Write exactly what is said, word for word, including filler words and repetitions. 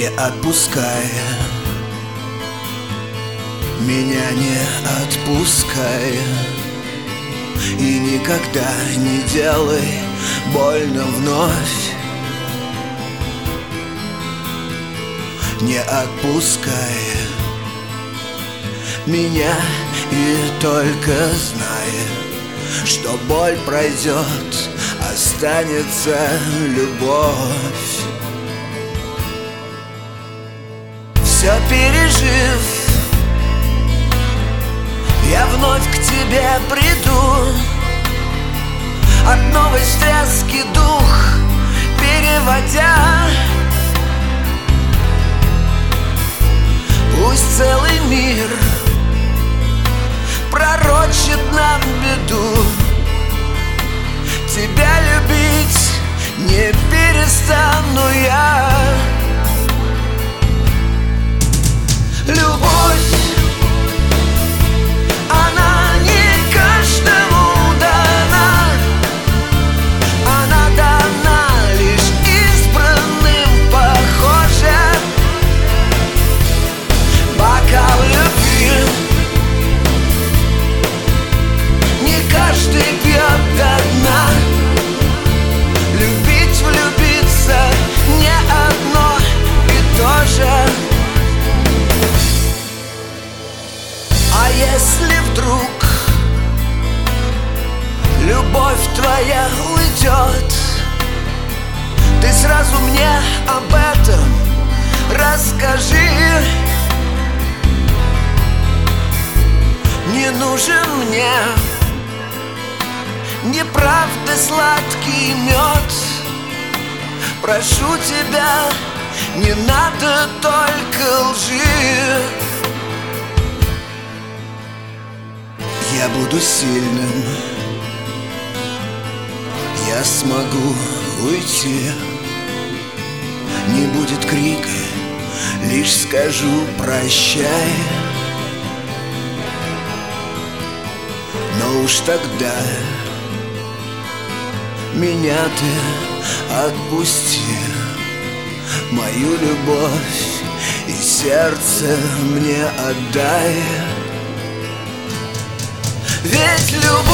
Не отпускай, меня не отпускай, и никогда не делай больно вновь. Не отпускай меня, и только знай, что боль пройдет, останется любовь. Все пережив, я вновь к тебе приду, от новой встряски дух переводя. Пусть целый мир пророчит нам беду, тебя любить не перестану я. Любовь, она не каждому дана, она дана лишь избранным, похоже. Бокал любви не каждый пьет до дна. Любить, влюбиться не одно и то же. А если вдруг любовь твоя уйдет, ты сразу мне об этом расскажи. Не нужен мне неправды сладкий мед. Прошу тебя, не надо только лжи. Я буду сильным, я смогу уйти. Не будет крика, лишь скажу прощай. Но уж тогда меня ты отпусти, мою любовь и сердце мне отдай. Ведь любовь